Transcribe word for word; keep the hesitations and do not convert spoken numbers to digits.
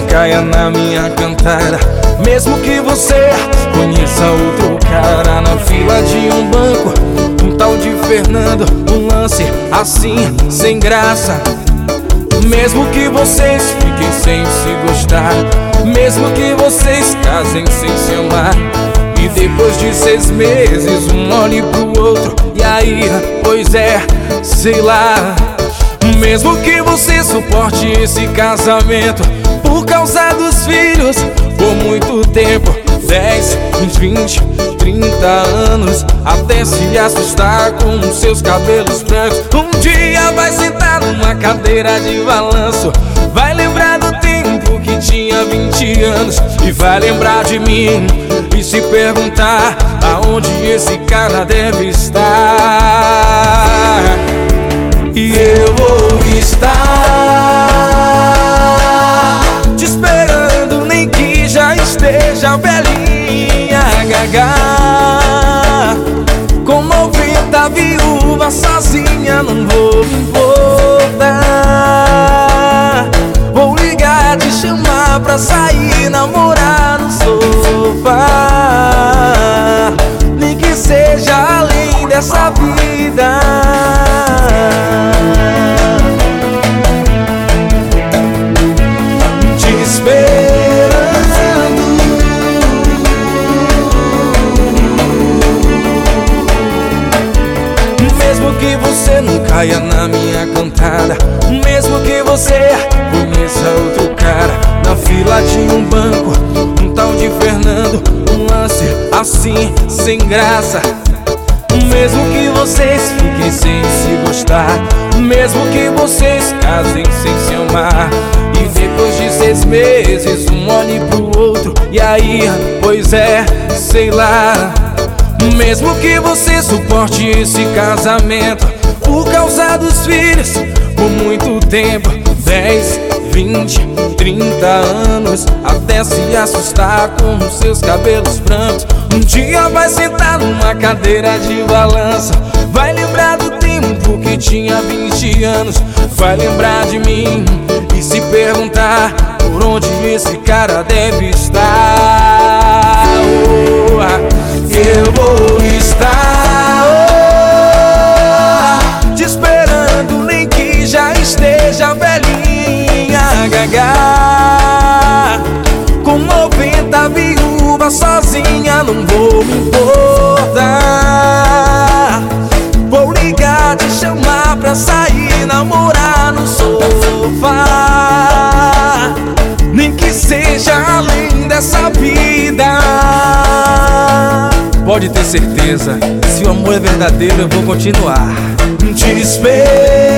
caia na minha cantada. Mesmo que você conheça outro cara na fila de um banco, um tal de Fernando, um lance assim, sem graça. Mesmo que vocês fiquem sem se gostar, mesmo que vocês casem sem se amar, e depois de seis meses um olhe pro outro, e aí, pois é, sei lá. Mesmo que você suporte esse casamento por causa dos filhos por muito tempo, dez, vinte, trinta anos, até se assustar com os seus cabelos brancos. Um dia vai sentar numa cadeira de balanço, vai lembrar do tempo que tinha vinte anos, e vai lembrar de mim e se perguntar aonde esse cara deve estar. E eu vou estar te esperando, nem que já esteja velhinha, gaga, com noventa viúva sozinha, não vou me importar. Vou ligar, te chamar pra sair, namorar no sofá, nem que seja além dessa vida. Mesmo que você não caia na minha cantada, mesmo que você conheça outro cara na fila de um banco, um tal de Fernando, um lance assim, sem graça. Mesmo que vocês fiquem sem se gostar, mesmo que vocês casem sem se amar, e depois de seis meses um olhe pro outro, e aí, pois é, sei lá. Mesmo que você suporte esse casamento por causa dos filhos por muito tempo, dez, vinte, trinta anos, até se assustar com os seus cabelos brancos. Um dia vai sentar numa cadeira de balança, vai lembrar do tempo que tinha vinte anos, vai lembrar de mim e se perguntar por onde esse cara deve estar. Oh, eu vou estar oh, te esperando, nem que já esteja velhinha, gaga, com noventa viúvas sozinha, não vou me importar. Vou ligar, te chamar pra sair, namorar no sofá, nem que seja além dessa vida. Pode ter certeza, se o amor é verdadeiro eu vou continuar te esperando.